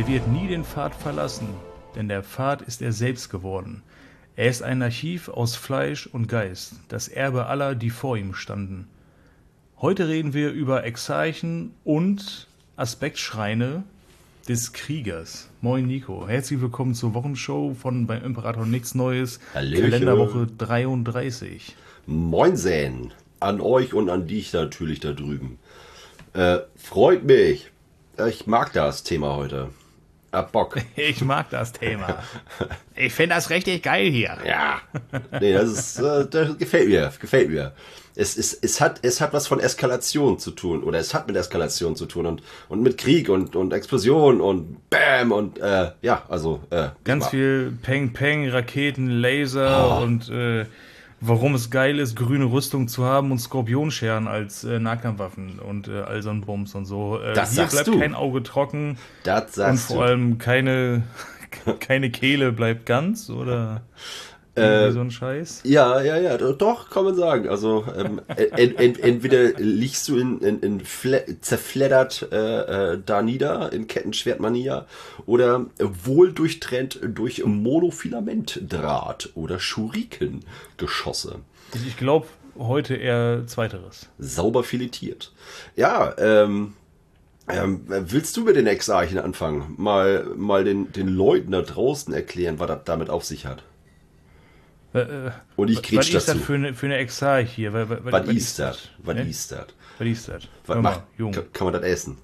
Er wird nie den Pfad verlassen, denn der Pfad ist er selbst geworden. Er ist ein Archiv aus Fleisch und Geist, das Erbe aller, die vor ihm standen. Heute reden wir über Exarchen und Aspektschreine des Kriegers. Moin Nico, herzlich willkommen zur Wochenshow von beim Imperator Nichts Neues, Hallöchen. Kalenderwoche 33. Moinsen an euch und an dich natürlich da drüben. Freut mich. Ich mag das Thema heute. Hab Bock. Ich mag das Thema. Ich finde das richtig geil hier. Ja. Nee, das gefällt mir. Es hat was von Eskalation zu tun. Oder es hat mit Eskalation zu tun. Und mit Krieg und Explosion und Bam und Ganz viel Peng Peng, Raketen, Laser und warum es geil ist, grüne Rüstung zu haben und Skorpionscheren als Nahkampfwaffen und all so ein Bums und so. Das hier sagst bleibt du. kein Auge trocken Das und sagst vor du. allem keine Kehle bleibt ganz oder irgendwie so ein Scheiß. Ja, doch, kann man sagen. Also entweder liegst du zerfleddert da nieder in Kettenschwertmanier oder wohl durchtrennt durch Monofilamentdraht oder Schurikengeschosse. Ich glaube heute eher Zweiteres. Sauber filetiert. Ja, willst du mit den Exarchen anfangen? Mal den Leuten da draußen erklären, was das damit auf sich hat. Und ich krieg's was ist dazu. das für eine Exarch hier? Was ist das? Was Ne? ist das? Was ist das? Was Hör mal, macht? Jung. Kann man das essen?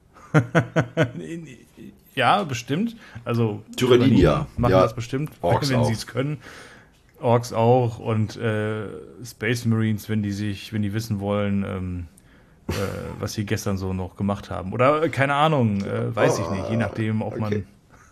Ja, bestimmt. Also Tyrannier, machen ja. das bestimmt, Orks wenn auch. sie es können. Orks auch und Space Marines, wenn die wissen wollen, was sie gestern so noch gemacht haben. Oder keine Ahnung, weiß ich nicht. Je nachdem, ob okay. man...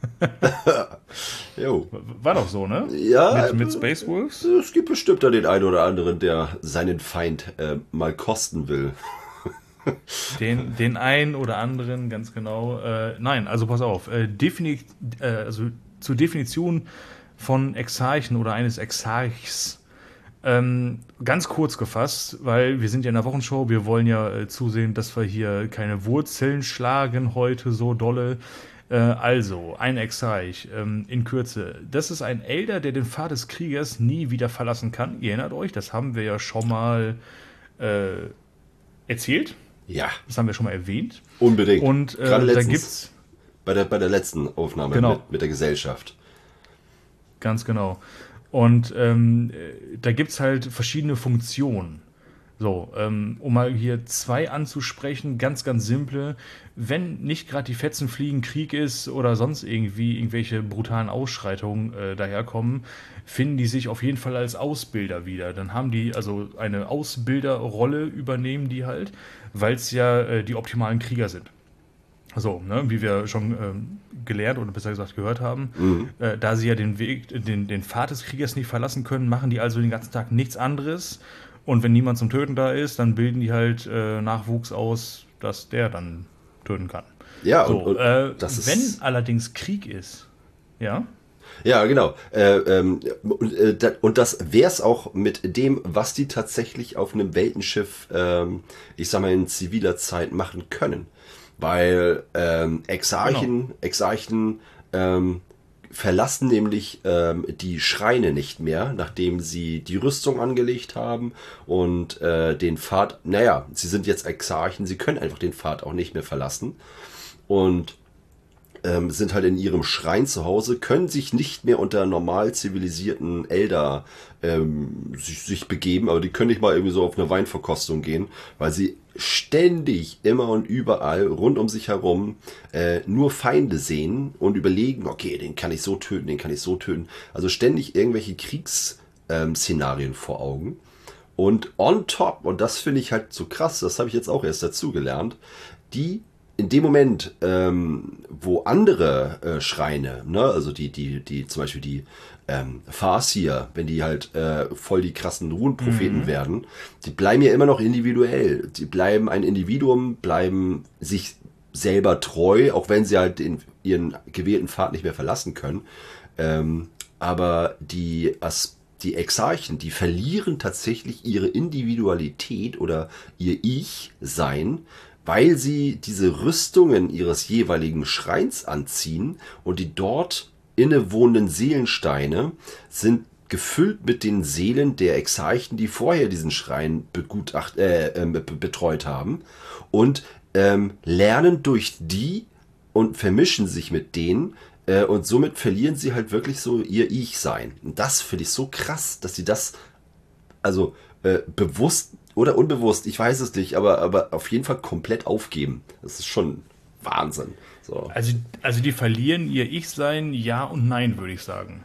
Jo. War doch so, ne? Ja, Mit Space Wolves? es gibt bestimmt da den einen oder anderen, der seinen Feind mal kosten will. Den einen oder anderen, ganz genau. Nein, also pass auf. Zur Definition von Exarchen oder eines Exarchs. Ganz kurz gefasst, weil wir sind ja in der Wochenshow, wir wollen ja zusehen, dass wir hier keine Wurzeln schlagen heute so dolle. Also, ein Exarch in Kürze. Das ist ein Elder, der den Pfad des Kriegers nie wieder verlassen kann. Ihr erinnert euch, das haben wir ja schon mal erzählt. Ja, Das haben wir schon mal erwähnt. unbedingt. Und Gerade da letztens gibt's, bei der letzten Aufnahme Genau. mit der Gesellschaft. ganz genau. Und da gibt's halt verschiedene Funktionen. So, um mal hier zwei anzusprechen, ganz, ganz simple. Wenn nicht gerade die Fetzen fliegen, Krieg ist oder sonst irgendwelche brutalen Ausschreitungen daherkommen, finden die sich auf jeden Fall als Ausbilder wieder. Dann haben die also eine Ausbilderrolle, übernehmen die halt, weil es ja die optimalen Krieger sind. So, ne, wie wir schon gelernt oder besser gesagt gehört haben, da sie ja den Pfad des Kriegers nicht verlassen können, machen die also den ganzen Tag nichts anderes. Und wenn niemand zum Töten da ist, dann bilden die halt Nachwuchs aus, dass der dann töten kann. Ja, So, und das ist... wenn allerdings Krieg ist, ja, Ja, genau. Und das wär's auch mit dem, was die tatsächlich auf einem Weltenschiff, ich sag mal, in ziviler Zeit machen können. Weil Exarchen verlassen nämlich die Schreine nicht mehr, nachdem sie die Rüstung angelegt haben und den Pfad, sie sind jetzt Exarchen, sie können einfach den Pfad auch nicht mehr verlassen und sind halt in ihrem Schrein zu Hause, können sich nicht mehr unter normal zivilisierten Elder sich begeben, aber die können nicht mal irgendwie so auf eine Weinverkostung gehen, weil sie ständig, immer und überall, rund um sich herum nur Feinde sehen und überlegen, okay, den kann ich so töten, den kann ich so töten. Also ständig irgendwelche Kriegsszenarien vor Augen. Und on top, und das finde ich halt so krass, das habe ich jetzt auch erst dazu gelernt, die in dem Moment, wo andere Schreine, ne, also die zum Beispiel die Farsier, wenn die halt voll die krassen Runenpropheten werden, die bleiben ja immer noch individuell. Die bleiben ein Individuum, bleiben sich selber treu, auch wenn sie halt ihren gewählten Pfad nicht mehr verlassen können. Aber die Exarchen, die verlieren tatsächlich ihre Individualität oder ihr Ich-Sein, weil sie diese Rüstungen ihres jeweiligen Schreins anziehen und die dort innewohnenden Seelensteine sind gefüllt mit den Seelen der Exarchen, die vorher diesen Schrein betreut haben und lernen durch die und vermischen sich mit denen und somit verlieren sie halt wirklich so ihr Ich-Sein. Und das finde ich so krass, dass sie das also bewusst oder unbewusst, ich weiß es nicht, aber auf jeden Fall komplett aufgeben. Das ist schon Wahnsinn. So. Also die verlieren ihr Ich-Sein, ja und nein, würde ich sagen.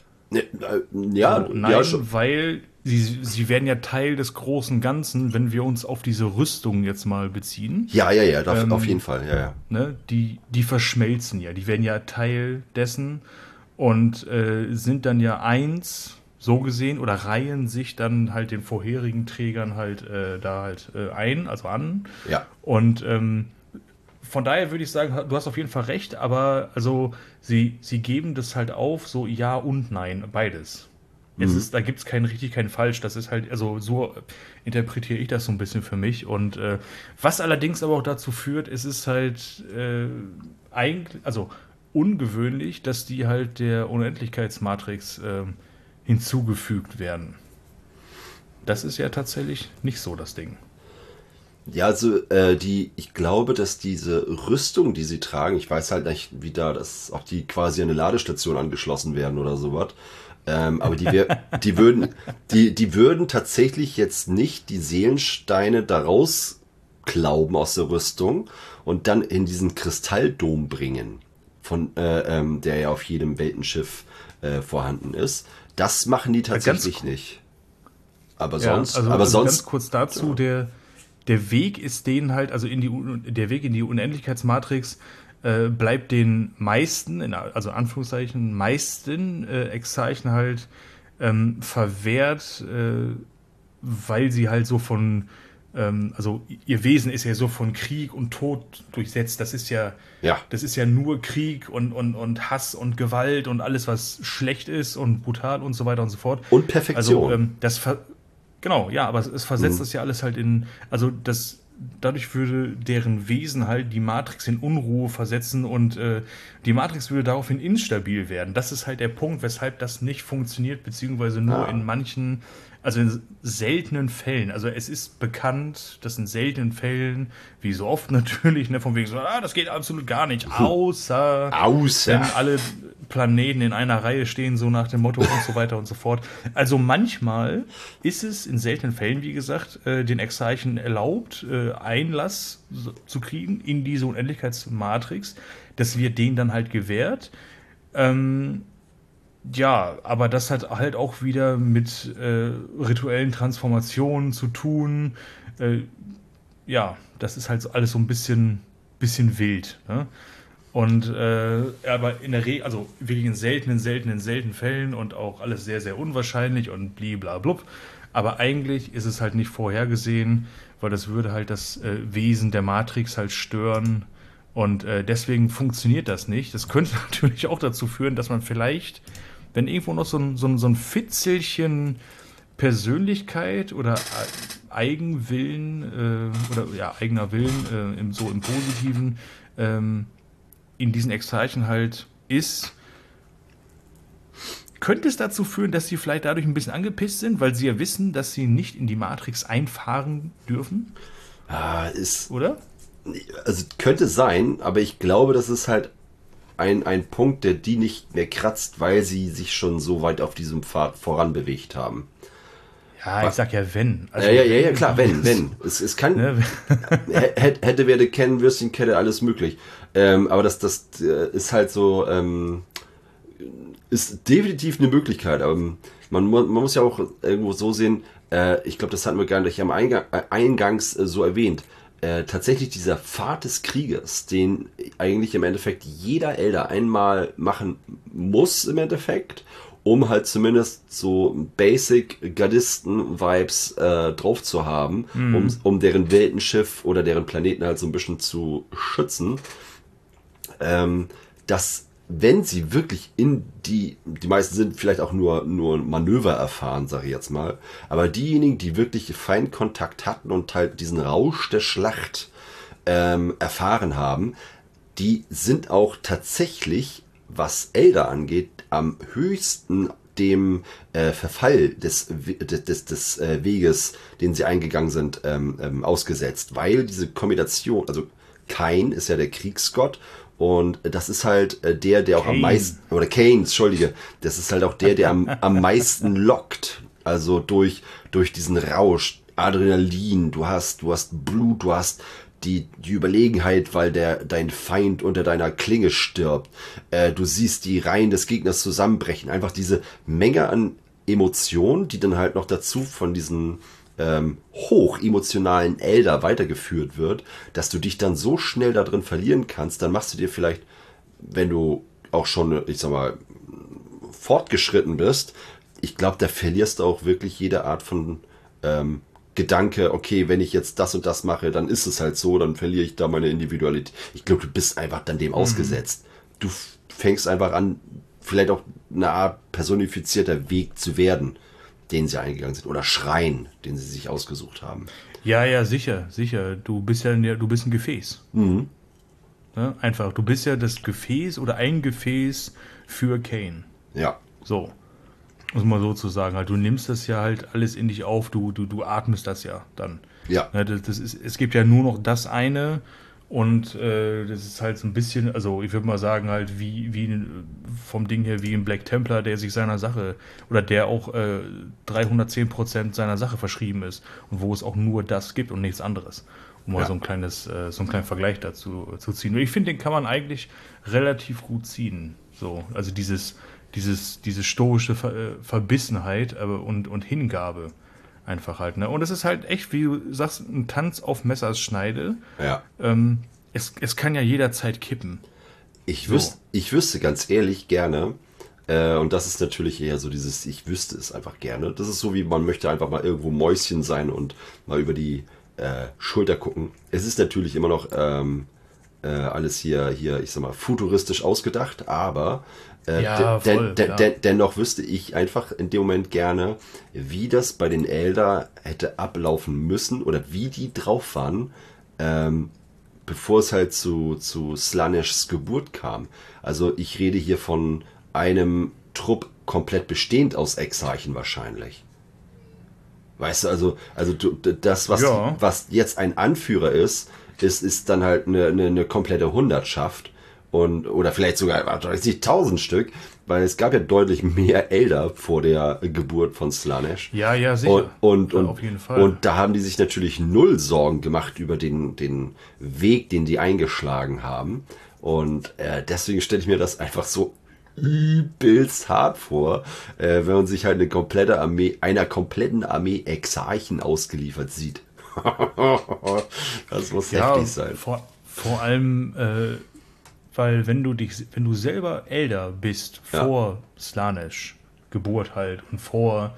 Ja, Also nein, ja, schon. weil sie werden ja Teil des großen Ganzen, wenn wir uns auf diese Rüstung jetzt mal beziehen. Ja, auf jeden Fall, ja. Ne, die verschmelzen ja, die werden ja Teil dessen und sind dann ja eins, so gesehen, oder reihen sich dann halt den vorherigen Trägern halt ein, also an. Ja. Und von daher würde ich sagen, du hast auf jeden Fall recht, aber also sie geben das halt auf, so ja und nein, beides. Da gibt es kein richtig, kein falsch. Das ist halt, also so interpretiere ich das so ein bisschen für mich. Und was allerdings aber auch dazu führt, es ist halt eigentlich, also ungewöhnlich, dass die halt der Unendlichkeitsmatrix hinzugefügt werden. Das ist ja tatsächlich nicht so das Ding. Ja, also ich glaube, dass diese Rüstung, die sie tragen, ich weiß halt nicht, wie da das, ob die quasi an eine Ladestation angeschlossen werden oder sowas. Aber die würden tatsächlich jetzt nicht die Seelensteine daraus glauben aus der Rüstung und dann in diesen Kristalldom bringen, der ja auf jedem Weltenschiff vorhanden ist. Das machen die tatsächlich nicht. Aber sonst, ganz kurz dazu, der Weg ist denen halt, also der Weg in die Unendlichkeitsmatrix bleibt den meisten, also Anführungszeichen meisten Exarchen halt verwehrt, weil sie halt so also ihr Wesen ist ja so von Krieg und Tod durchsetzt. Das ist ja nur Krieg und Hass und Gewalt und alles, was schlecht ist und brutal und so weiter und so fort. Und Perfektion. Also genau, ja, aber es versetzt das ja alles halt dadurch würde deren Wesen halt die Matrix in Unruhe versetzen und die Matrix würde daraufhin instabil werden. Das ist halt der Punkt, weshalb das nicht funktioniert, beziehungsweise nur in manchen, also in seltenen Fällen. Also es ist bekannt, dass in seltenen Fällen, wie so oft natürlich, von wegen so, das geht absolut gar nicht, außer wenn alle Planeten in einer Reihe stehen, so nach dem Motto und so weiter und so fort. Also manchmal ist es in seltenen Fällen, wie gesagt, den Exarchen erlaubt, Einlass zu kriegen in diese Unendlichkeitsmatrix. Das wird denen dann halt gewährt. Ja, aber das hat halt auch wieder mit rituellen Transformationen zu tun. Ja, das ist halt alles so ein bisschen wild. Ne? Und aber in der Regel, also wirklich in seltenen Fällen und auch alles sehr, sehr unwahrscheinlich und bliblablub. Aber eigentlich ist es halt nicht vorhergesehen, weil das würde halt das Wesen der Matrix halt stören. Und deswegen funktioniert das nicht. Das könnte natürlich auch dazu führen, dass man vielleicht, wenn irgendwo noch so ein Fitzelchen Persönlichkeit oder Eigenwillen eigener Willen im Positiven in diesen Exarchen halt ist, könnte es dazu führen, dass sie vielleicht dadurch ein bisschen angepisst sind, weil sie ja wissen, dass sie nicht in die Matrix einfahren dürfen? Oder? Also könnte sein, aber ich glaube, das ist halt ein Punkt, der die nicht mehr kratzt, weil sie sich schon so weit auf diesem Pfad voran bewegt haben. Ja, ich sag ja wenn. Also, ja, klar, wenn. Es kann, ne? hätte, werde, kennen, Würstchenkette, alles möglich. Aber das ist halt so, ist definitiv eine Möglichkeit. Aber man muss ja auch irgendwo so sehen, ich glaube, das hatten wir gar nicht am Eingangs so erwähnt. Tatsächlich dieser Pfad des Krieges, den eigentlich im Endeffekt jeder Elder einmal machen muss im Endeffekt, um halt zumindest so Basic-Gardisten-Vibes drauf zu haben, um deren Weltenschiff oder deren Planeten halt so ein bisschen zu schützen, dass wenn sie wirklich die meisten sind vielleicht auch nur Manöver erfahren, sage ich jetzt mal, aber diejenigen, die wirklich Feindkontakt hatten und halt diesen Rausch der Schlacht erfahren haben, die sind auch tatsächlich, was Elder angeht, am höchsten dem Verfall des Weges, den sie eingegangen sind, ausgesetzt. Weil diese Kombination, also Kain ist ja der Kriegsgott und das ist halt der auch am Cain. meisten, oder Cain, entschuldige, das ist halt auch der am meisten lockt. Also durch diesen Rausch, Adrenalin, du hast Blut, du hast die Überlegenheit, weil dein Feind unter deiner Klinge stirbt. Du siehst die Reihen des Gegners zusammenbrechen. Einfach diese Menge an Emotionen, die dann halt noch dazu von diesen hoch emotionalen Elder weitergeführt wird, dass du dich dann so schnell da drin verlieren kannst, dann machst du dir vielleicht, wenn du auch schon, ich sag mal, fortgeschritten bist, ich glaube, da verlierst du auch wirklich jede Art von Gedanke, okay, wenn ich jetzt das und das mache, dann ist es halt so, dann verliere ich da meine Individualität. Ich glaube, du bist einfach dann dem ausgesetzt. Du fängst einfach an, vielleicht auch eine Art personifizierter Weg zu werden, den sie eingegangen sind. Oder Schrein, den sie sich ausgesucht haben. Ja, ja, sicher, sicher. Du bist du bist ein Gefäß. Ne? Einfach, du bist ja das Gefäß oder ein Gefäß für Cain. Ja. So. Muss man so zu sagen. Halt, du nimmst das ja halt alles in dich auf, du atmest das ja dann. Ja. Ne, es gibt ja nur noch das eine und das ist halt so ein bisschen, also ich würde mal sagen, halt wie vom Ding her wie ein Black Templar, der sich seiner Sache oder der auch 310% seiner Sache verschrieben ist und wo es auch nur das gibt und nichts anderes. Um mal so einen kleinen Vergleich dazu zu ziehen. Und ich finde, den kann man eigentlich relativ gut ziehen. So, also diese stoische Verbissenheit und Hingabe einfach halt. Ne? Und es ist halt echt, wie du sagst, ein Tanz auf Messers Schneide. Ja. Es kann ja jederzeit kippen. Ich wüsste ganz ehrlich gerne, und das ist natürlich eher so dieses, ich wüsste es einfach gerne. Das ist so wie, man möchte einfach mal irgendwo Mäuschen sein und mal über die Schulter gucken. Es ist natürlich immer noch alles hier, ich sag mal, futuristisch ausgedacht, aber dennoch wüsste ich einfach in dem Moment gerne, wie das bei den Elder hätte ablaufen müssen oder wie die drauf waren, bevor es halt zu Slaanesh Geburt kam. Also ich rede hier von einem Trupp komplett bestehend aus Exarchen wahrscheinlich. Weißt du, also das, was jetzt ein Anführer ist dann halt eine komplette Hundertschaft. Oder vielleicht sogar 30.000 Stück, weil es gab ja deutlich mehr Elder vor der Geburt von Slaanesh. Ja, sicher. Und auf jeden Fall. Und da haben die sich natürlich null Sorgen gemacht über den Weg, den die eingeschlagen haben. Und deswegen stelle ich mir das einfach so übelst hart vor, wenn man sich halt einer kompletten Armee Exarchen ausgeliefert sieht. Das muss heftig sein. Vor allem weil wenn du selber Elder bist vor Slaanesh Geburt halt und vor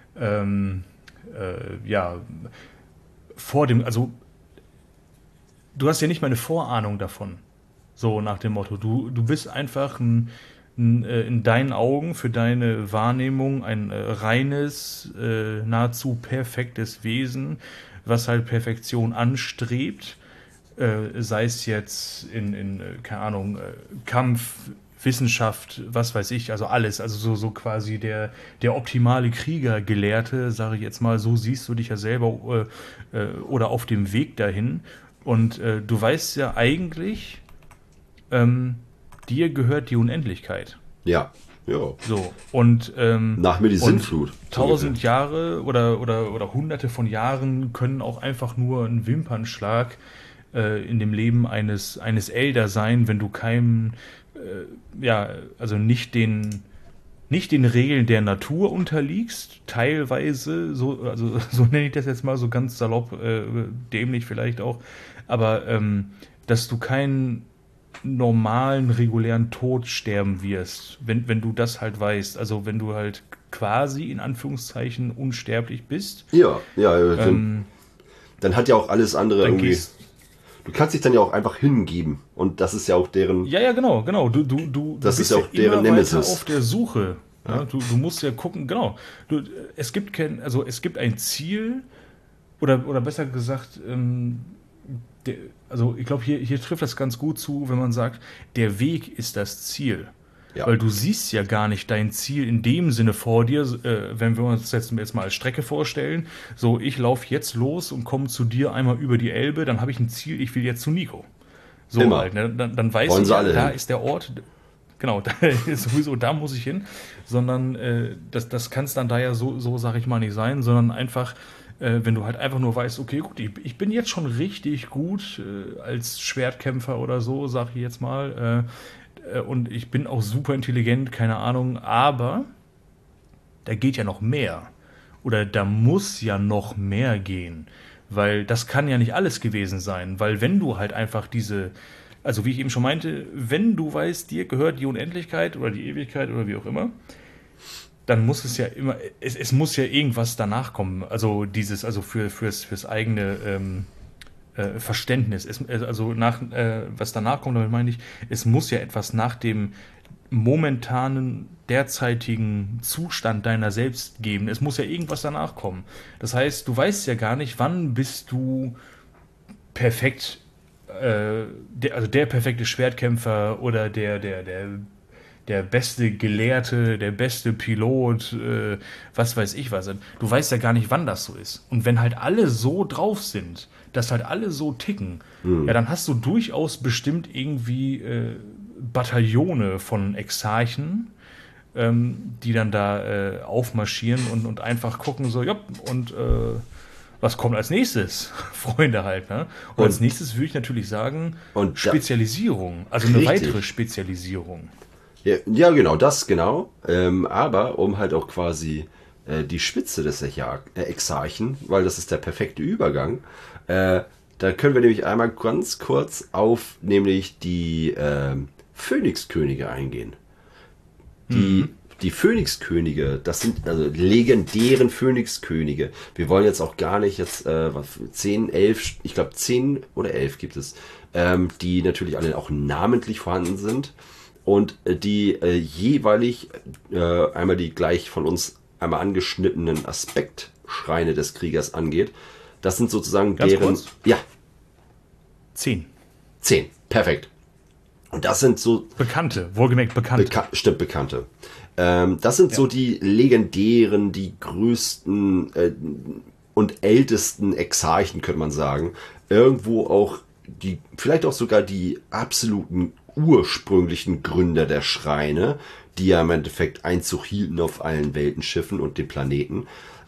dem, also du hast ja nicht mal eine Vorahnung davon, so nach dem Motto, du bist einfach in deinen Augen für deine Wahrnehmung ein reines, nahezu perfektes Wesen, was halt Perfektion anstrebt, sei es jetzt in keine Ahnung, Kampf, Wissenschaft, was weiß ich, also alles, also so quasi der optimale Kriegergelehrte, sage ich jetzt mal, so siehst du dich ja selber oder auf dem Weg dahin und du weißt ja eigentlich, dir gehört die Unendlichkeit. Ja. So, und nach mir die Sintflut. 1000 Jahre oder hunderte von Jahren können auch einfach nur ein Wimpernschlag in dem Leben eines Elder sein, wenn du keinem, also nicht den Regeln der Natur unterliegst, teilweise, so nenne ich das jetzt mal so ganz salopp, dämlich vielleicht auch, aber dass du keinen normalen, regulären Tod sterben wirst, wenn du das halt weißt, also wenn du halt quasi in Anführungszeichen unsterblich bist. Dann hat ja auch alles andere irgendwie. Du kannst dich dann ja auch einfach hingeben und das ist ja auch deren. Ja, genau. Du das bist ist ja auch deren Nemesis. Auf der Suche. Ja? Du musst ja gucken, genau. Es gibt ein Ziel oder besser gesagt, also ich glaube, hier trifft das ganz gut zu, wenn man sagt, der Weg ist das Ziel. Ja. Weil du siehst ja gar nicht dein Ziel in dem Sinne vor dir, wenn wir uns jetzt mal als Strecke vorstellen. So, ich laufe jetzt los und komme zu dir einmal über die Elbe, dann habe ich ein Ziel, ich will jetzt zu Nico. So Immer. halt, ne? Dann weiß Wollen ich, sie alle da hin. ist der Ort, genau, sowieso da muss ich hin, sondern das kann es dann da ja so sag ich mal, nicht sein, sondern einfach, wenn du halt einfach nur weißt, okay, gut, ich bin jetzt schon richtig gut als Schwertkämpfer oder so, sag ich jetzt mal, und ich bin auch super intelligent, keine Ahnung, aber da geht ja noch mehr. Oder da muss ja noch mehr gehen. Weil das kann ja nicht alles gewesen sein. Weil wenn du halt einfach also wie ich eben schon meinte, wenn du weißt, dir gehört die Unendlichkeit oder die Ewigkeit oder wie auch immer, dann muss es ja immer, es muss ja irgendwas danach kommen. Also fürs eigene Verständnis. Was danach kommt, damit meine ich, es muss ja etwas nach dem momentanen, derzeitigen Zustand deiner selbst geben. Es muss ja irgendwas danach kommen. Das heißt, du weißt ja gar nicht, wann bist du perfekt, also der perfekte Schwertkämpfer oder der beste Gelehrte, der beste Pilot, was weiß ich was. Du weißt ja gar nicht, wann das so ist. Und wenn halt alle so drauf sind, dass halt alle so ticken, ja, dann hast du durchaus bestimmt irgendwie Bataillone von Exarchen, die dann da aufmarschieren und einfach gucken so, ja, und was kommt als nächstes? Freunde halt, ne? Und als nächstes würde ich natürlich sagen, Spezialisierung, also eine weitere Spezialisierung. Ja, genau, das genau. Aber um halt auch quasi die Spitze des Exarchen, weil das ist der perfekte Übergang, da können wir nämlich einmal ganz kurz auf nämlich die Phönixkönige eingehen. Die Phönixkönige, das sind also legendären Phönixkönige. Wir wollen jetzt auch gar nicht 10, 11, ich glaube 10 oder 11 gibt es, die natürlich alle auch namentlich vorhanden sind und die jeweilig einmal die gleich von uns einmal angeschnittenen Aspektschreine des Kriegers angeht. Das sind sozusagen Ganz deren... kurz? Ja. 10. 10, perfekt. Und das sind so... Bekannte, wohlgemerkt Bekannte. Stimmt, Bekannte. Das sind so die legendären, die größten und ältesten Exarchen, könnte man sagen. Irgendwo auch vielleicht auch sogar die absoluten ursprünglichen Gründer der Schreine, die ja im Endeffekt Einzug hielten auf allen Weltenschiffen und den Planeten.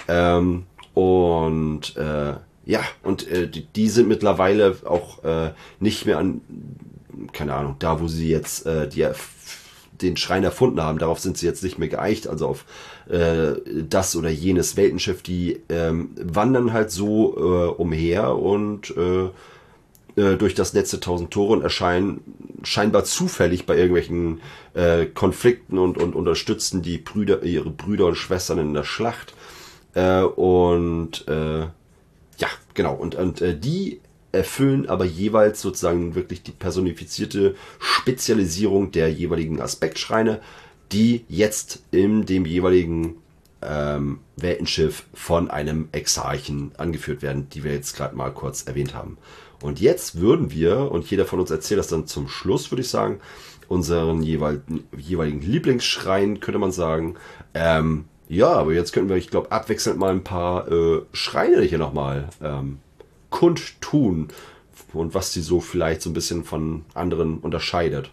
Die sind mittlerweile auch nicht mehr an, keine Ahnung, da wo sie jetzt den Schrein erfunden haben, darauf sind sie jetzt nicht mehr geeicht, also auf das oder jenes Weltenschiff, die wandern halt so umher und durch das Netz der 1000 Tore und erscheinen scheinbar zufällig bei irgendwelchen Konflikten und unterstützen ihre Brüder und Schwestern in der Schlacht. Genau. Und die erfüllen aber jeweils sozusagen wirklich die personifizierte Spezialisierung der jeweiligen Aspektschreine, die jetzt in dem jeweiligen Weltenschiff von einem Exarchen angeführt werden, die wir jetzt gerade mal kurz erwähnt haben. Und jetzt würden wir, und jeder von uns erzählt das dann zum Schluss, würde ich sagen, unseren jeweiligen Lieblingsschrein, könnte man sagen. Aber jetzt könnten wir, ich glaube, abwechselnd mal ein paar Schreine hier nochmal kundtun und was die so vielleicht so ein bisschen von anderen unterscheidet.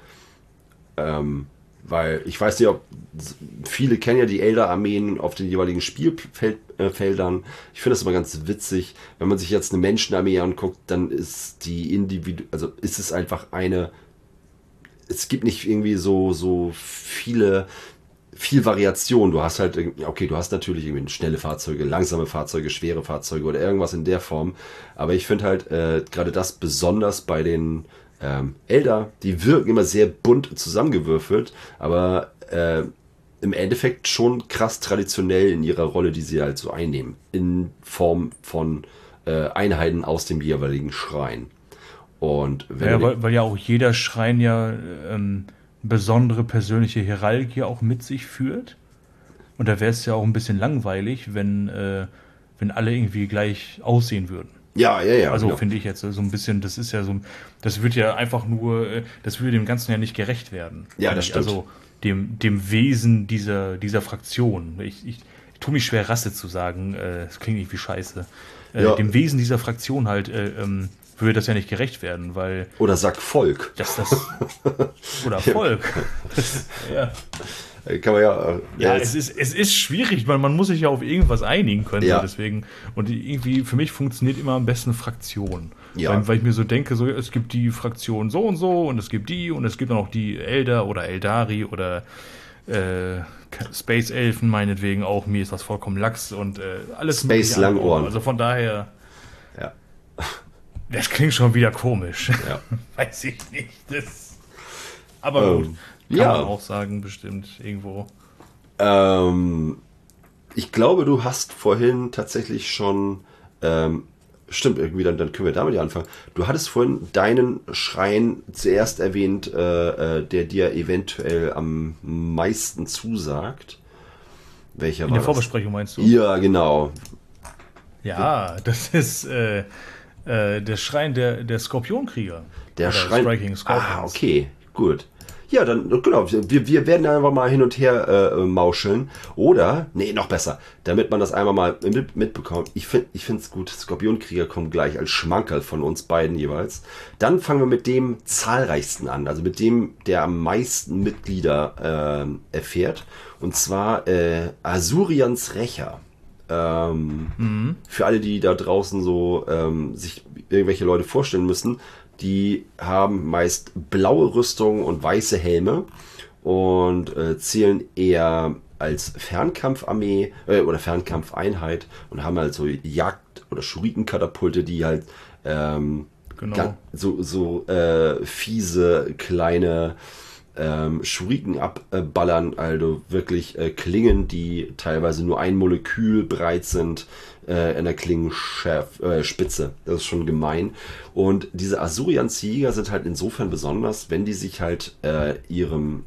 Weil ich weiß nicht, ob viele kennen ja die Elder-Armeen auf den jeweiligen Spielfeldern. Ich finde das immer ganz witzig. Wenn man sich jetzt eine Menschenarmee anguckt, dann ist ist es einfach es gibt nicht irgendwie so viel Variation. Du hast halt, okay, du hast natürlich irgendwie schnelle Fahrzeuge, langsame Fahrzeuge, schwere Fahrzeuge oder irgendwas in der Form. Aber ich finde halt gerade das besonders bei den Elder, die wirken immer sehr bunt zusammengewürfelt, aber im Endeffekt schon krass traditionell in ihrer Rolle, die sie halt so einnehmen, in Form von Einheiten aus dem jeweiligen Schrein. Und weil ja auch jeder Schrein ja besondere persönliche Heraldik auch mit sich führt. Und da wäre es ja auch ein bisschen langweilig, wenn alle irgendwie gleich aussehen würden. Ja, ja, ja. Also Genau. finde ich jetzt so ein bisschen, das ist ja so, das wird ja einfach nur, das würde dem Ganzen ja nicht gerecht werden. Ja, finde das ich. stimmt. Also dem Wesen dieser Fraktion. Ich tue mich schwer, Rasse zu sagen, das klingt irgendwie scheiße. Ja. Dem Wesen dieser Fraktion halt würde das ja nicht gerecht werden, weil Oder sag Volk. das oder Volk. Das, ja. Kann man ja. Ja, jetzt- es ist schwierig, weil man muss sich ja auf irgendwas einigen können. Ja. So deswegen. Und irgendwie, für mich funktioniert immer am besten Fraktion. Ja. Weil ich mir so denke, so, es gibt die Fraktion so und es gibt die und es gibt auch noch die Elder oder Eldari oder Space Elfen meinetwegen auch. Mir ist das vollkommen Lax und alles Space mögliche andere. Langohren. Also von daher, Ja. das klingt schon wieder komisch. Ja. Weiß ich nicht. Aber gut. Kann ja. man auch sagen, bestimmt irgendwo. Ich glaube, du hast vorhin tatsächlich schon, stimmt, irgendwie, dann können wir damit ja anfangen. Du hattest vorhin deinen Schrein zuerst erwähnt, der dir eventuell am meisten zusagt. Welcher In war der das? Vorbesprechung meinst du? Ja, genau. Ja, das ist der Schrein der Skorpionkrieger. Der Oder Schrein. Striking Scorpions. Ah, okay, gut. Ja, dann, genau, wir werden einfach mal hin und her mauscheln. Oder, nee, noch besser, damit man das einmal mal mitbekommt. Ich finde es gut, Skorpionkrieger kommen gleich als Schmankerl von uns beiden jeweils. Dann fangen wir mit dem zahlreichsten an, also mit dem, der am meisten Mitglieder erfährt. Und zwar Asurians Rächer. Für alle, die da draußen so sich irgendwelche Leute vorstellen müssen, die haben meist blaue Rüstungen und weiße Helme und zählen eher als Fernkampfarmee oder Fernkampfeinheit und haben halt so Jagd- oder Schurikenkatapulte, die halt Genau. so fiese kleine Schuriken abballern, also wirklich Klingen, die teilweise nur ein Molekül breit sind in der Klingenspitze. Das ist schon gemein. Und diese Asurians-Jäger sind halt insofern besonders, wenn die sich halt ihrem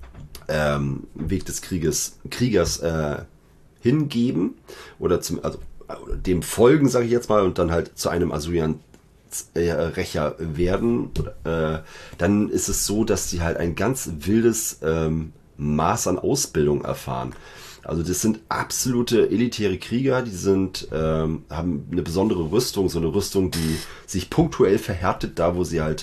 Weg des Kriegers hingeben oder also dem folgen, sage ich jetzt mal, und dann halt zu einem Asurian Rächer werden, dann ist es so, dass die halt ein ganz wildes Maß an Ausbildung erfahren. Also das sind absolute elitäre Krieger, die haben eine besondere Rüstung, so eine Rüstung, die sich punktuell verhärtet, da wo sie halt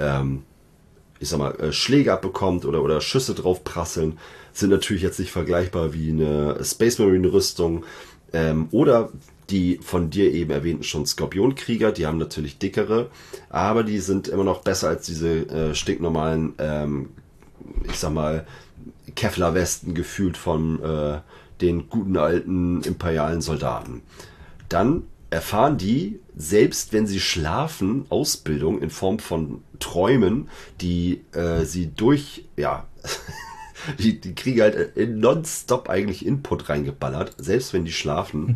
ich sag mal, Schläge abbekommt oder Schüsse drauf prasseln, sind natürlich jetzt nicht vergleichbar wie eine Space Marine Rüstung oder die von dir eben erwähnten schon Skorpionkrieger, die haben natürlich dickere, aber die sind immer noch besser als diese stinknormalen, ich sag mal, Kevlar-Westen gefühlt von den guten alten imperialen Soldaten. Dann erfahren die, selbst wenn sie schlafen, Ausbildung in Form von Träumen, die sie durch, ja, die kriegen halt nonstop eigentlich Input reingeballert, selbst wenn die schlafen.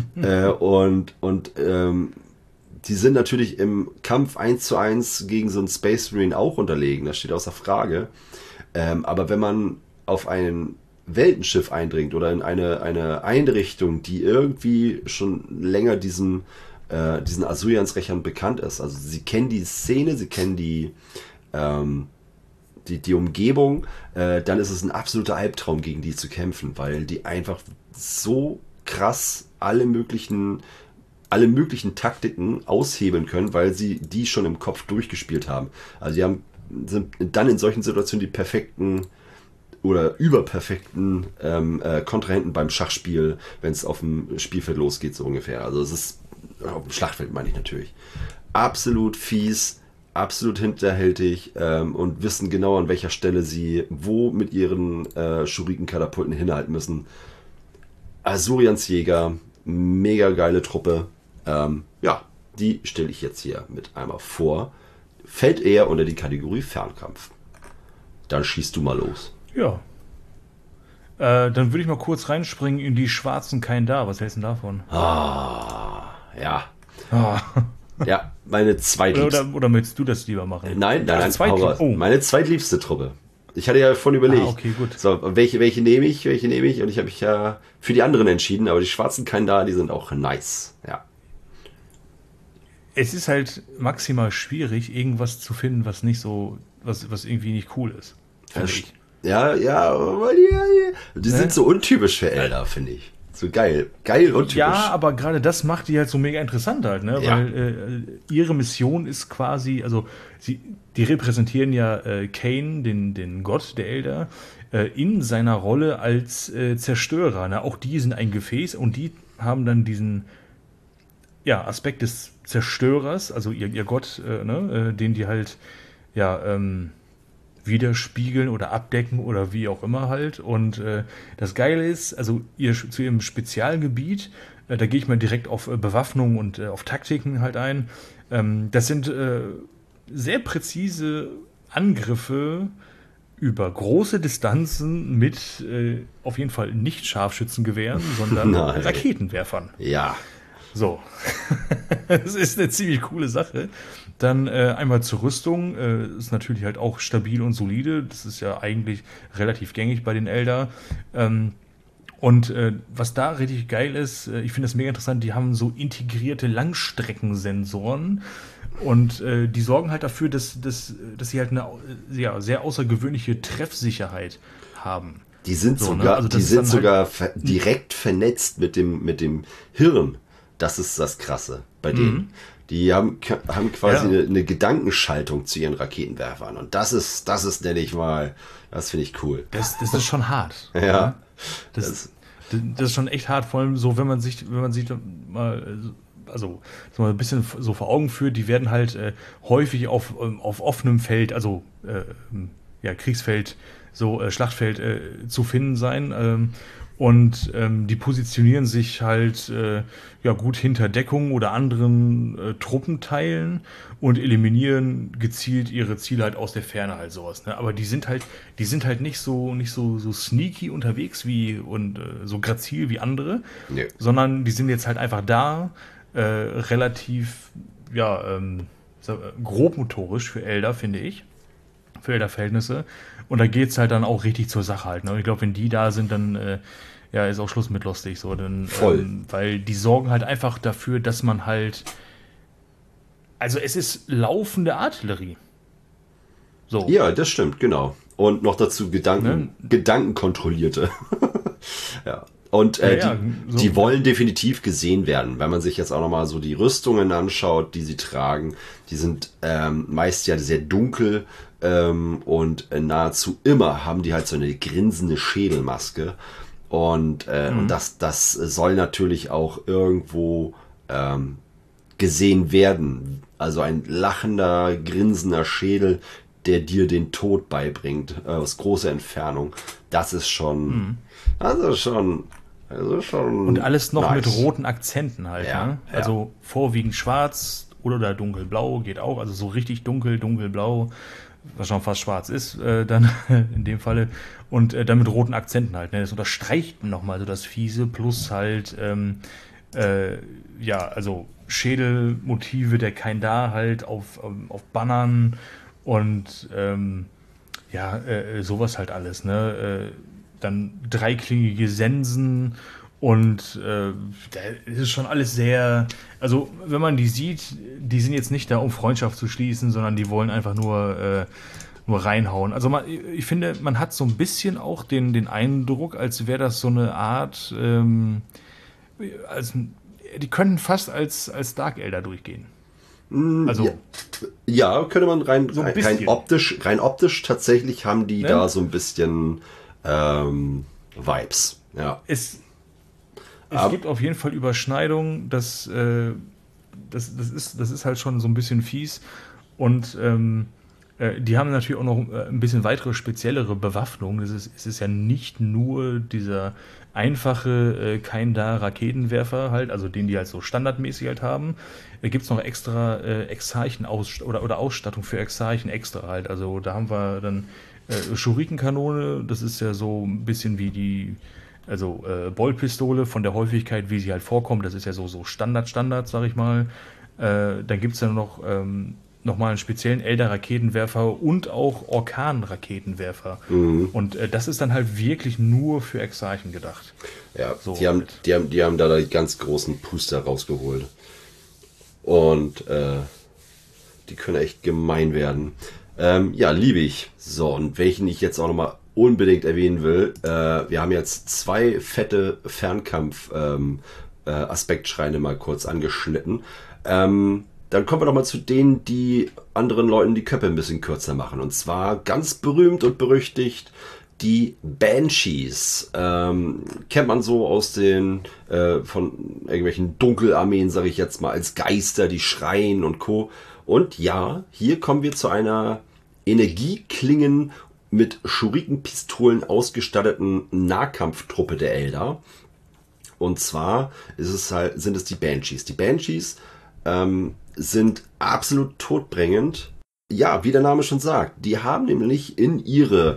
Die sind natürlich im Kampf 1:1 gegen so einen Space Marine auch unterlegen, das steht außer Frage. Aber wenn man auf ein Weltenschiff eindringt oder in eine Einrichtung, die irgendwie schon länger diesen Asurians-Rächern bekannt ist, also sie kennen die Szene, sie kennen die Umgebung, dann ist es ein absoluter Albtraum, gegen die zu kämpfen, weil die einfach so krass alle möglichen Taktiken aushebeln können, weil sie die schon im Kopf durchgespielt haben. Also sind dann in solchen Situationen die perfekten oder überperfekten Kontrahenten beim Schachspiel, wenn es auf dem Spielfeld losgeht, so ungefähr. Also es ist, auf dem Schlachtfeld meine ich natürlich, absolut fies, absolut hinterhältig und wissen genau, an welcher Stelle sie wo mit ihren Schurikenkatapulten hinhalten müssen. Asurians Jäger, mega geile Truppe. Ja, die stelle ich jetzt hier mit einmal vor. Fällt eher unter die Kategorie Fernkampf. Dann schießt du mal los. Ja. Dann würde ich mal kurz reinspringen in die schwarzen Kein da. Was hältst du denn davon? Ja. Ah. Ja, meine zweitliebste. Oder möchtest du das lieber machen? Nein, Zweitlieb- hau raus. oh. Meine zweitliebste Truppe. Ich hatte ja vorhin überlegt. Okay, gut. So, welche nehme ich? Und ich habe mich ja für die anderen entschieden, aber die schwarzen Kein da, die sind auch nice. Ja. es ist halt maximal schwierig, irgendwas zu finden, was nicht so, was irgendwie nicht cool ist. Finde ich. Ja, aber die Ne? sind so untypisch für Elder, finde ich. So geil. Geil untypisch. Ja, aber gerade das macht die halt so mega interessant halt, ne? Ja. Weil ihre Mission ist quasi, also die repräsentieren ja Cain, den Gott der Elder, in seiner Rolle als Zerstörer. Ne? Auch die sind ein Gefäß und die haben dann diesen Aspekt des Zerstörers, also ihr Gott, den die halt ja widerspiegeln oder abdecken oder wie auch immer halt. Und das Geile ist, also zu ihrem Spezialgebiet, da gehe ich mal direkt auf Bewaffnung und auf Taktiken halt ein. Das sind sehr präzise Angriffe über große Distanzen mit auf jeden Fall nicht Scharfschützengewehren, sondern Nein. Raketenwerfern. Ja. So. Das ist eine ziemlich coole Sache. Dann einmal zur Rüstung. Ist natürlich halt auch stabil und solide. Das ist ja eigentlich relativ gängig bei den Elder. Und was da richtig geil ist, ich finde das mega interessant, die haben so integrierte Langstreckensensoren. Und die sorgen halt dafür, dass sie halt eine sehr außergewöhnliche Treffsicherheit haben. Die sind So, ne? sogar, Also das die ist sind dann sogar direkt vernetzt mit dem Hirn. Das ist das Krasse bei denen. Die haben quasi eine Gedankenschaltung zu ihren Raketenwerfern. Und das ist, nenne ich mal, das finde ich cool. Das ist schon hart. Ja. Das ist schon echt hart, vor allem so, wenn man sich mal, also so mal ein bisschen so vor Augen führt, die werden halt häufig auf offenem Feld, also Kriegsfeld, so Schlachtfeld zu finden sein. Und die positionieren sich halt gut hinter Deckung oder anderen Truppenteilen und eliminieren gezielt ihre Ziele halt aus der Ferne halt sowas. Ne? Aber die sind halt nicht so sneaky unterwegs und so grazil wie andere, Nee. sondern die sind jetzt halt einfach da, relativ grobmotorisch für Elder, finde ich. Für Elder-Verhältnisse. Und da geht's halt dann auch richtig zur Sache halt. Ne? Und ich glaube, wenn die da sind, dann ist auch Schluss mit lustig. So. Dann, Voll. Weil die sorgen halt einfach dafür, dass man halt. Also es ist laufende Artillerie. So. Ja, das stimmt, genau. Und noch dazu Gedankenkontrollierte. Ja. Und die wollen definitiv gesehen werden. Wenn man sich jetzt auch nochmal so die Rüstungen anschaut, die sie tragen, die sind meist ja sehr dunkel und nahezu immer haben die halt so eine grinsende Schädelmaske. Und das soll natürlich auch irgendwo gesehen werden. Also ein lachender, grinsender Schädel, der dir den Tod beibringt, aus großer Entfernung. Das ist schon, schon. Und alles noch nice. mit roten Akzenten halt. Ja, Ne? ja. Also vorwiegend schwarz oder dunkelblau geht auch. Also so richtig dunkelblau, was schon fast schwarz ist, dann in dem Falle. Und dann mit roten Akzenten halt. Ne? Das unterstreicht nochmal so das Fiese, plus halt, also Schädelmotive der Kaindar halt auf Bannern und sowas halt alles. Ne? Dann dreiklingige Sensen und da ist schon alles sehr, also wenn man die sieht, die sind jetzt nicht da, um Freundschaft zu schließen, sondern die wollen einfach nur reinhauen. Also ich finde, man hat so ein bisschen auch den Eindruck, als wäre das so eine Art, die könnten fast als Dark Elder durchgehen. Also Ja, könnte man so ein bisschen. rein optisch tatsächlich haben die da so ein bisschen Vibes. Ja. Es gibt auf jeden Fall Überschneidungen, das ist halt schon so ein bisschen fies. Und die haben natürlich auch noch ein bisschen weitere, speziellere Bewaffnung. Es ist ja nicht nur dieser einfache Kaindar-Raketenwerfer halt, also den die halt so standardmäßig halt haben. Da gibt es noch extra Exarchen oder Ausstattung für Exarchen extra halt. Also da haben wir dann Schurikenkanone, das ist ja so ein bisschen wie die Boltpistole von der Häufigkeit, wie sie halt vorkommt, das ist ja so Standard, sag ich mal. Dann gibt es ja noch mal einen speziellen Elder-Raketenwerfer und auch Orkan-Raketenwerfer. Und das ist dann halt wirklich nur für Exarchen gedacht. Ja, So die haben da die ganz großen Puster rausgeholt. Und die können echt gemein werden. Ja, liebe ich. So, und welchen ich jetzt auch nochmal unbedingt erwähnen will, wir haben jetzt 2 fette Fernkampf-Aspektschreine mal kurz angeschnitten. Dann kommen wir noch mal zu denen, die anderen Leuten die Köpfe ein bisschen kürzer machen. Und zwar ganz berühmt und berüchtigt die Banshees. Kennt man so aus den von irgendwelchen Dunkelarmeen, sage ich jetzt mal, als Geister, die schreien und Co. Und ja, hier kommen wir zu einer Energieklingen mit Schurikenpistolen ausgestatteten Nahkampftruppe der Eldar. Und zwar sind es die Banshees. Die Banshees sind absolut todbringend. Ja, wie der Name schon sagt, die haben nämlich in ihre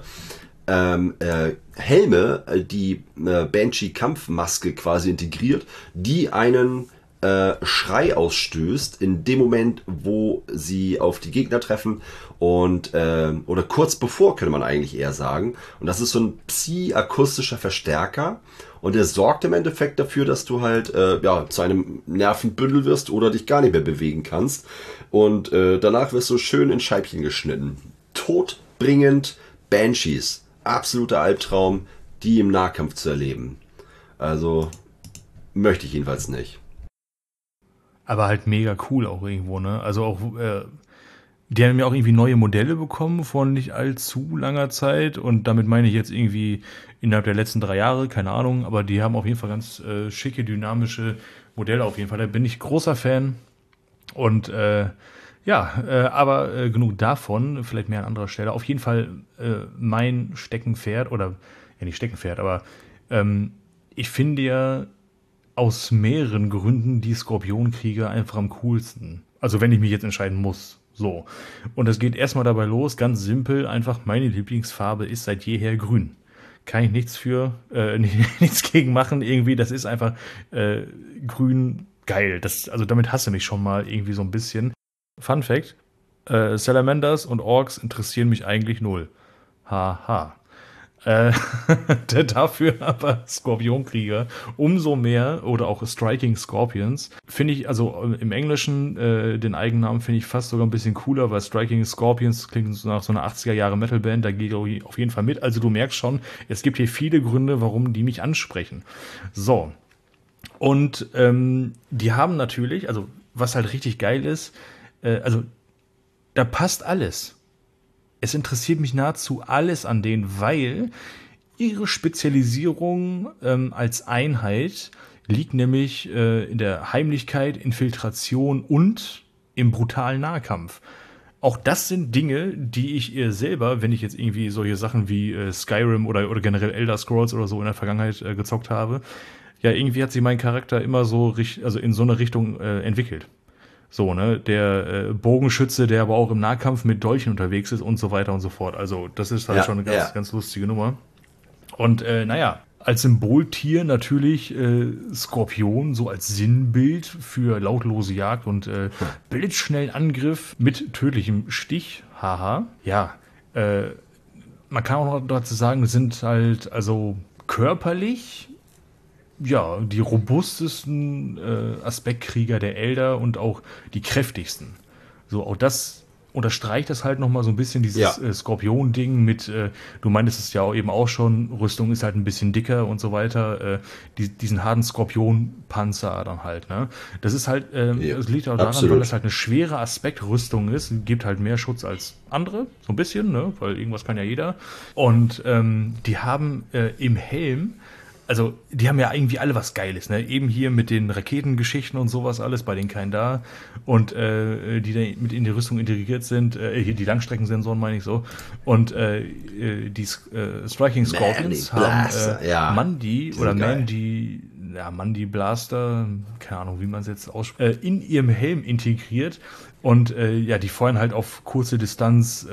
Helme die Banshee-Kampfmaske quasi integriert, die einen Schrei ausstößt in dem Moment, wo sie auf die Gegner treffen und oder kurz bevor, könnte man eigentlich eher sagen. Und das ist so ein Psi-akustischer Verstärker und der sorgt im Endeffekt dafür, dass du halt zu einem Nervenbündel wirst oder dich gar nicht mehr bewegen kannst. Und danach wirst du schön in Scheibchen geschnitten. Todbringend Banshees. Absoluter Albtraum, die im Nahkampf zu erleben. Also möchte ich jedenfalls nicht. Aber halt mega cool auch irgendwo, ne? Also auch, die haben ja auch irgendwie neue Modelle bekommen von nicht allzu langer Zeit und damit meine ich jetzt irgendwie innerhalb der letzten 3 Jahre, keine Ahnung, aber die haben auf jeden Fall ganz schicke, dynamische Modelle auf jeden Fall. Da bin ich großer Fan und aber genug davon, vielleicht mehr an anderer Stelle. Auf jeden Fall mein Steckenpferd oder, ja nicht Steckenpferd, aber ich finde ja aus mehreren Gründen die Skorpionkrieger einfach am coolsten. Also wenn ich mich jetzt entscheiden muss. So. Und es geht erstmal dabei los, ganz simpel, einfach meine Lieblingsfarbe ist seit jeher grün. Kann ich nichts nichts gegen machen irgendwie. Das ist einfach grün geil. Also damit hasse mich schon mal irgendwie so ein bisschen. Fun Fact, Salamanders und Orks interessieren mich eigentlich null. Haha. Dafür aber Skorpionkrieger umso mehr oder auch Striking Scorpions finde ich, also im Englischen den Eigennamen finde ich fast sogar ein bisschen cooler, weil Striking Scorpions klingt nach so einer 80er Jahre Metalband, da gehe ich auf jeden Fall mit. Also du merkst schon, es gibt hier viele Gründe, warum die mich ansprechen. So. Und die haben natürlich, also was halt richtig geil ist, also da passt alles. Es interessiert mich nahezu alles an denen, weil ihre Spezialisierung als Einheit liegt nämlich in der Heimlichkeit, Infiltration und im brutalen Nahkampf. Auch das sind Dinge, die ich ihr selber, wenn ich jetzt irgendwie solche Sachen wie Skyrim oder generell Elder Scrolls oder so in der Vergangenheit gezockt habe, ja, irgendwie hat sich mein Charakter immer so in so eine Richtung entwickelt. So, ne, der Bogenschütze, der aber auch im Nahkampf mit Dolchen unterwegs ist und so weiter und so fort. Also, das ist halt schon eine ganz lustige Nummer. Und als Symboltier natürlich Skorpion, so als Sinnbild für lautlose Jagd und blitzschnellen Angriff mit tödlichem Stich. Haha. Ja, man kann auch noch dazu sagen, sind halt also körperlich ja, die robustesten Aspektkrieger der Elder und auch die kräftigsten. So, auch das unterstreicht das halt nochmal so ein bisschen, dieses Skorpion-Ding mit, du meintest es ja auch eben auch schon, Rüstung ist halt ein bisschen dicker und so weiter, diesen harten Skorpion-Panzer dann halt, ne? Das ist halt, das liegt auch daran, weil das halt eine schwere Aspektrüstung ist, gibt halt mehr Schutz als andere, so ein bisschen, ne? Weil irgendwas kann ja jeder. Und die haben im Helm, also, die haben ja irgendwie alle was Geiles, ne? Eben hier mit den Raketengeschichten und sowas alles, bei den keinen da. Und die da mit in die Rüstung integriert sind, hier die Langstreckensensoren meine ich so. Und die Striking Scorpions haben Mandi oder Mandy, ja, Mandi Blaster, keine Ahnung, wie man es jetzt ausspricht, in ihrem Helm integriert. Und die feuern halt auf kurze Distanz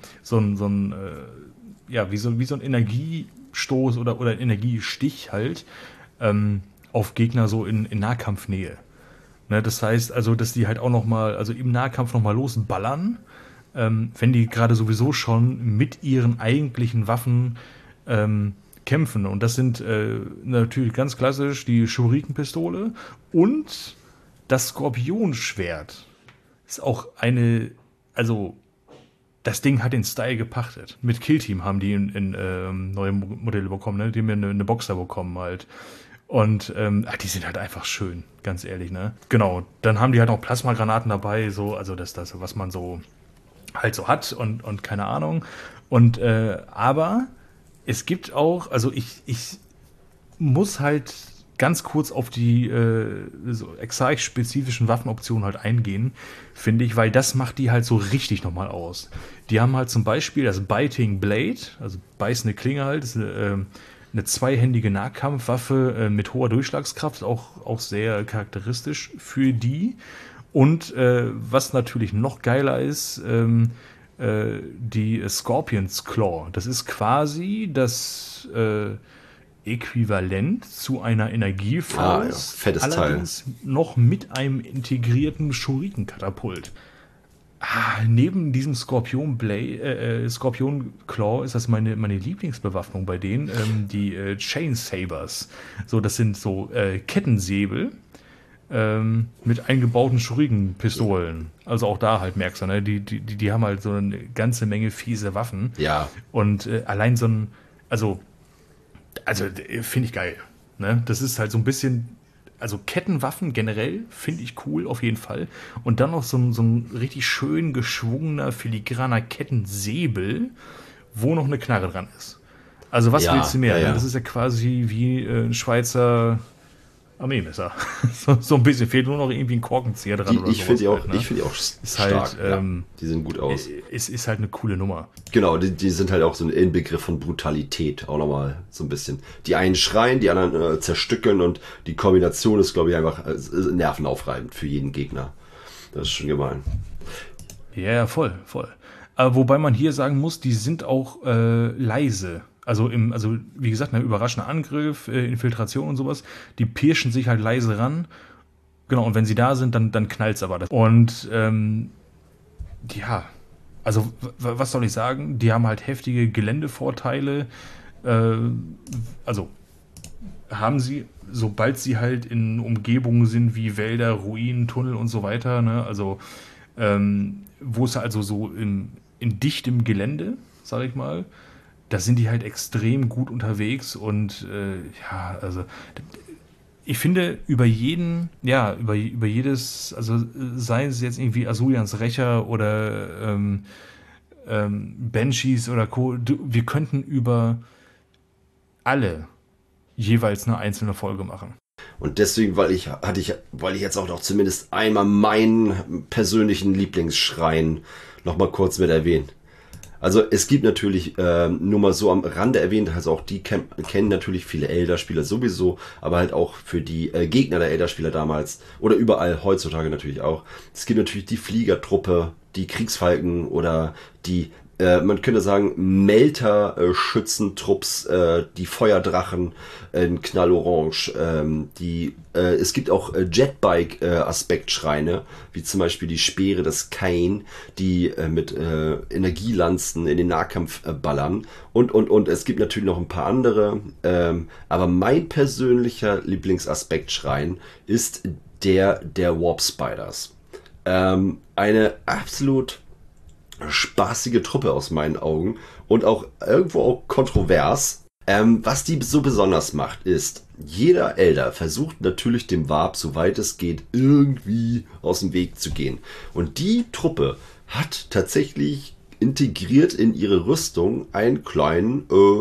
wie so ein Energiestoß oder Energiestich halt auf Gegner so in Nahkampfnähe. Ne, das heißt also, dass die halt auch nochmal, also im Nahkampf nochmal losballern, wenn die gerade sowieso schon mit ihren eigentlichen Waffen kämpfen. Und das sind natürlich ganz klassisch die Shuriken-Pistole und das Skorpionschwert ist auch also das Ding hat den Style gepachtet. Mit Killteam haben die in neue Modelle bekommen, ne? Die haben eine Box da bekommen halt. Und die sind halt einfach schön, ganz ehrlich, ne? Genau, dann haben die halt auch Plasmagranaten dabei, so, also das, was man so halt so hat und keine Ahnung. Und aber es gibt auch, also ich muss halt ganz kurz auf die so Exarch-spezifischen Waffenoptionen halt eingehen, finde ich, weil das macht die halt so richtig nochmal aus. Die haben halt zum Beispiel das Biting Blade, also beißende Klinge halt, das ist eine zweihändige Nahkampfwaffe mit hoher Durchschlagskraft, auch sehr charakteristisch für die. Und was natürlich noch geiler ist, die Scorpion's Claw. Das ist quasi das Äquivalent zu einer Energiefaust, fettes allerdings Teil. noch mit einem integrierten Schurikenkatapult. Neben diesem Scorpion Claw ist das meine Lieblingsbewaffnung bei denen, die Chain Sabers. So, das sind so Kettensäbel mit eingebauten Schurikenpistolen. Also auch da halt merkst du, ne? Die haben halt so eine ganze Menge fiese Waffen. Ja. Und allein so ein, also finde ich geil. Ne? Das ist halt so ein bisschen, also Kettenwaffen generell finde ich cool, auf jeden Fall. Und dann noch so ein richtig schön geschwungener, filigraner Kettensäbel, wo noch eine Knarre dran ist. Also was willst du mehr? Ja. Ne? Das ist ja quasi wie ein Schweizer Armeemesser. So ein bisschen fehlt nur noch irgendwie ein Korkenzieher dran. Ich finde die auch, ne? ich find die auch ist stark. halt, die sehen gut aus. Ist halt eine coole Nummer. Genau, die sind halt auch so ein Inbegriff von Brutalität, auch nochmal so ein bisschen. Die einen schreien, die anderen zerstückeln und die Kombination ist, glaube ich, einfach nervenaufreibend für jeden Gegner. Das ist schon gemein. Ja, voll. Aber wobei man hier sagen muss, die sind auch leise. Also wie gesagt, ein überraschender Angriff, Infiltration und sowas, die pirschen sich halt leise ran. Genau, und wenn sie da sind, dann knallt's aber. Und also was soll ich sagen? Die haben halt heftige Geländevorteile. Also haben sie, sobald sie halt in Umgebungen sind wie Wälder, Ruinen, Tunnel und so weiter, ne? Also wo es also so in dichtem Gelände, sag ich mal, da sind die halt extrem gut unterwegs und also ich finde über jedes, also sei es jetzt irgendwie Azulians Rächer oder Banshees oder Co., wir könnten über alle jeweils eine einzelne Folge machen. Und deswegen, weil ich jetzt auch noch zumindest einmal meinen persönlichen Lieblingsschrein noch mal kurz mit erwähnen. Also es gibt natürlich, nur mal so am Rande erwähnt, also auch die kennen natürlich viele Elder-Spieler sowieso, aber halt auch für die Gegner der Elder-Spieler damals oder überall heutzutage natürlich auch. Es gibt natürlich die Fliegertruppe, die Kriegsfalken oder die, man könnte sagen, Melter-Schützentrupps, die Feuerdrachen in Knallorange, es gibt auch Jetbike-Aspektschreine, wie zum Beispiel die Speere des Kain, die mit Energielanzen in den Nahkampf ballern und es gibt natürlich noch ein paar andere, aber mein persönlicher Lieblingsaspektschrein ist der Warp Spiders. Eine absolut spaßige Truppe aus meinen Augen und auch irgendwo auch kontrovers. Was die so besonders macht, ist, jeder Elder versucht natürlich dem Warp, soweit es geht, irgendwie aus dem Weg zu gehen. Und die Truppe hat tatsächlich integriert in ihre Rüstung einen kleinen,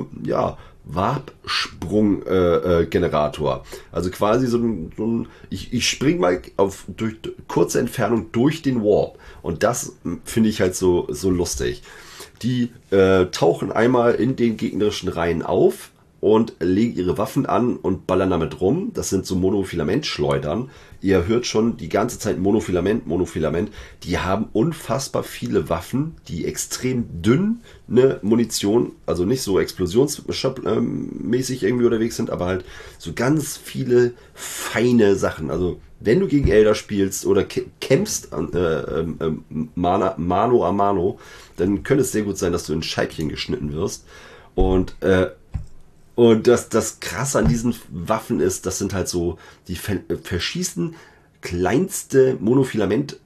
Warp-Sprung-Generator. Also quasi so ein ich spring mal durch kurze Entfernung durch den Warp. Und das finde ich halt so lustig. Die tauchen einmal in den gegnerischen Reihen auf und legen ihre Waffen an und ballern damit rum. Das sind so Monofilament-Schleudern. Ihr hört schon die ganze Zeit Monofilament. Die haben unfassbar viele Waffen, die extrem dünne Munition, also nicht so explosionsmäßig irgendwie unterwegs sind, aber halt so ganz viele feine Sachen. Also wenn du gegen Elder spielst oder kämpfst Mano a Mano, dann könnte es sehr gut sein, dass du in Scheibchen geschnitten wirst. Und das Krasse an diesen Waffen ist, das sind halt so, die verschießen kleinste Monofilament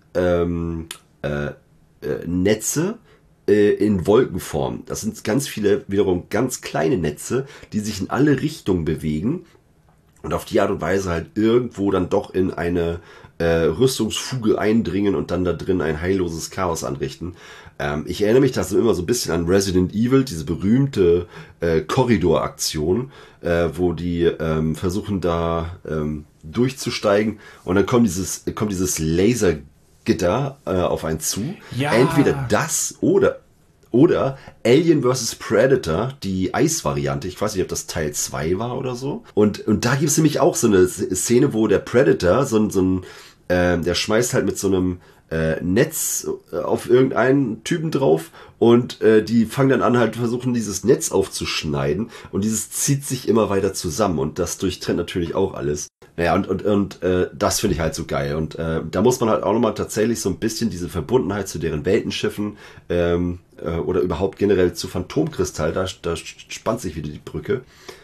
Netze in Wolkenform. Das sind ganz viele, wiederum ganz kleine Netze, die sich in alle Richtungen bewegen und auf die Art und Weise halt irgendwo dann doch in eine Rüstungsfuge eindringen und dann da drin ein heilloses Chaos anrichten. Ich erinnere mich da so immer so ein bisschen an Resident Evil, diese berühmte Korridoraktion, wo die versuchen da durchzusteigen und dann kommt dieses Lasergitter auf einen zu. Ja. Entweder das oder Alien vs. Predator, die Eis-Variante. Ich weiß nicht, ob das Teil 2 war oder so. Und da gibt es nämlich auch so eine Szene, wo der Predator der schmeißt halt mit so einem Netz auf irgendeinen Typen drauf und die fangen dann an halt versuchen dieses Netz aufzuschneiden und dieses zieht sich immer weiter zusammen und das durchtrennt natürlich auch alles. Naja, und das finde ich halt so geil und da muss man halt auch nochmal tatsächlich so ein bisschen diese Verbundenheit zu deren Weltenschiffen oder überhaupt generell zu Phantomkristall, da spannt sich wieder die Brücke,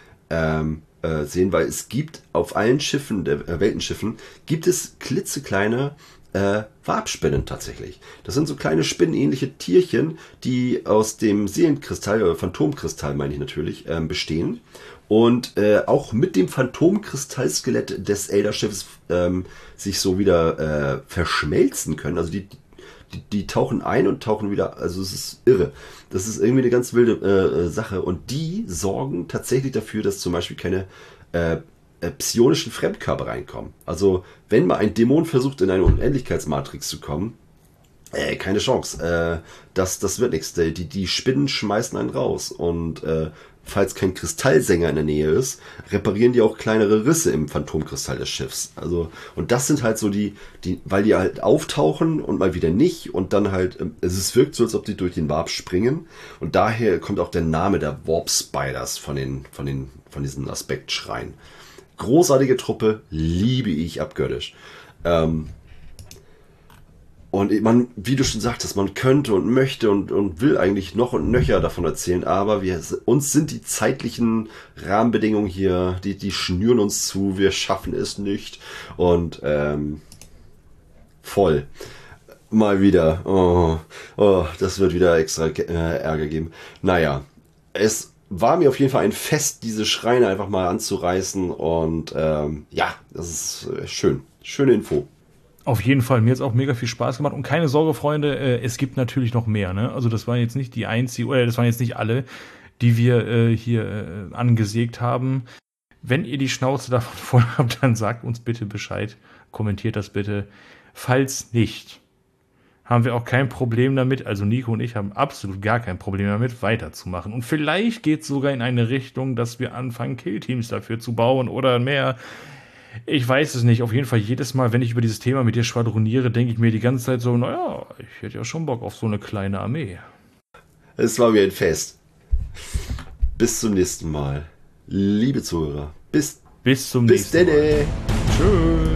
sehen, weil es gibt auf allen Schiffen, der Weltenschiffen, gibt es klitzekleine Warpspinnen tatsächlich. Das sind so kleine spinnenähnliche Tierchen, die aus dem Seelenkristall oder Phantomkristall, meine ich natürlich, bestehen. Und auch mit dem Phantomkristallskelett des Elderschiffes sich so wieder verschmelzen können. Also die tauchen ein und tauchen wieder, also es ist irre. Das ist irgendwie eine ganz wilde Sache. Und die sorgen tatsächlich dafür, dass zum Beispiel keine psionischen Fremdkörper reinkommen. Also wenn mal ein Dämon versucht, in eine Unendlichkeitsmatrix zu kommen, keine Chance. Das wird nichts. Die Spinnen schmeißen einen raus. Und falls kein Kristallsänger in der Nähe ist, reparieren die auch kleinere Risse im Phantomkristall des Schiffs. Also, und das sind halt so weil die halt auftauchen und mal wieder nicht und dann halt, es wirkt so, als ob die durch den Warp springen. Und daher kommt auch der Name der Warp Spiders von diesen Aspektschreien. Großartige Truppe, liebe ich abgöttisch. Und man, wie du schon sagtest, man könnte und möchte und will eigentlich noch und nöcher davon erzählen, aber uns sind die zeitlichen Rahmenbedingungen hier, die schnüren uns zu, wir schaffen es nicht. Und voll. Mal wieder. Oh, das wird wieder extra Ärger geben. Naja, es war mir auf jeden Fall ein Fest, diese Schreine einfach mal anzureißen und ja, das ist schön. Schöne Info. Auf jeden Fall, mir hat es auch mega viel Spaß gemacht. Und keine Sorge, Freunde, es gibt natürlich noch mehr. Ne? Also das waren jetzt nicht die einzigen, oder das waren jetzt nicht alle, die wir hier angesägt haben. Wenn ihr die Schnauze davon voll habt, dann sagt uns bitte Bescheid. Kommentiert das bitte. Falls nicht, haben wir auch kein Problem damit, also Nico und ich haben absolut gar kein Problem damit, weiterzumachen. Und vielleicht geht es sogar in eine Richtung, dass wir anfangen, Killteams dafür zu bauen oder mehr. Ich weiß es nicht. Auf jeden Fall jedes Mal, wenn ich über dieses Thema mit dir schwadroniere, denke ich mir die ganze Zeit so, naja, ich hätte ja schon Bock auf so eine kleine Armee. Es war mir ein Fest. Bis zum nächsten Mal. Liebe Zuhörer, bis zum nächsten Mal. Tschüss.